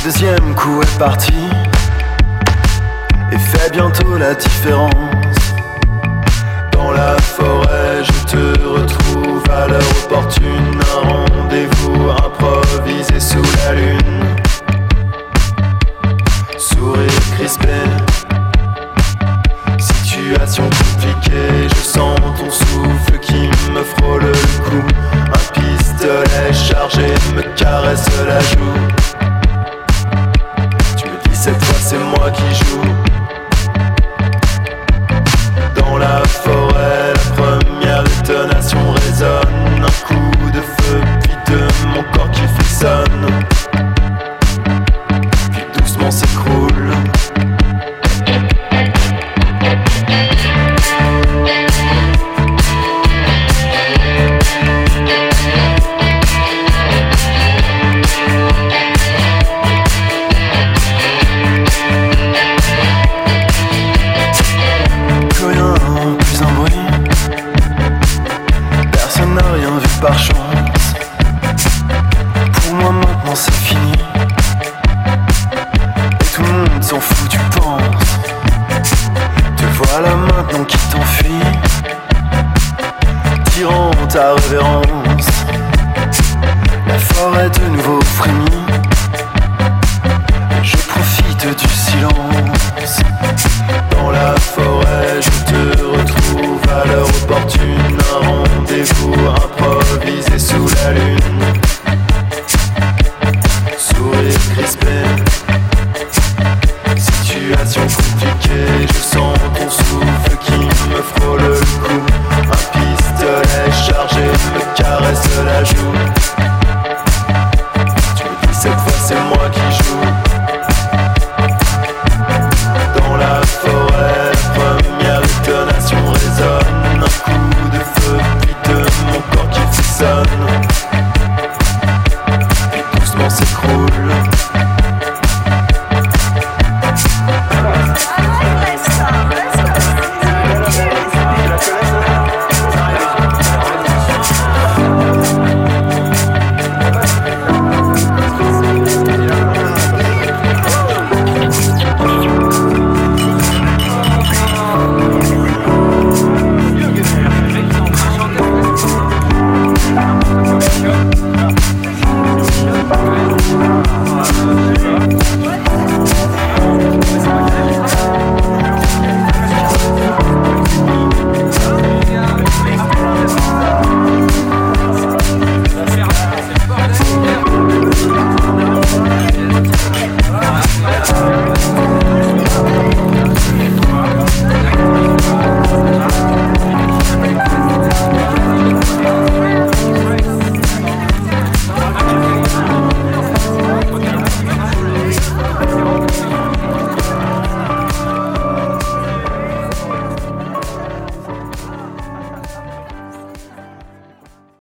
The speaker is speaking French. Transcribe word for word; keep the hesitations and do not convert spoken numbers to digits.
deuxième coup est parti et fait bientôt la différence. Dans la forêt, je te retrouve à l'heure opportune. Un rendez-vous improvisé sous la lune. Sourire crispé, situation compliquée. Je sens ton souffle qui me frôle le cou. Un pistolet chargé me caresse la joue. Tu me dis cette fois c'est moi qui joue. Dans la forêt, la première détonation résonne. Un coup de feu, puis de mon corps qui frissonne. Puis doucement s'écroule. Par chance, pour moi maintenant c'est fini. Et tout le monde s'en fout, tu penses. Te voilà maintenant qui t'enfuis, tirant ta révérence. La forêt de nouveau frémit. Je profite du silence. Dans la forêt, je te retrouve à l'heure opportune. Un rendez-vous improvisé sous la lune. Sourire crispé, situation compliquée. Je sens ton souffle qui me frôle le cou. Un pistolet chargé me caresse la joue. Tu me dis cette fois c'est moi qui joue.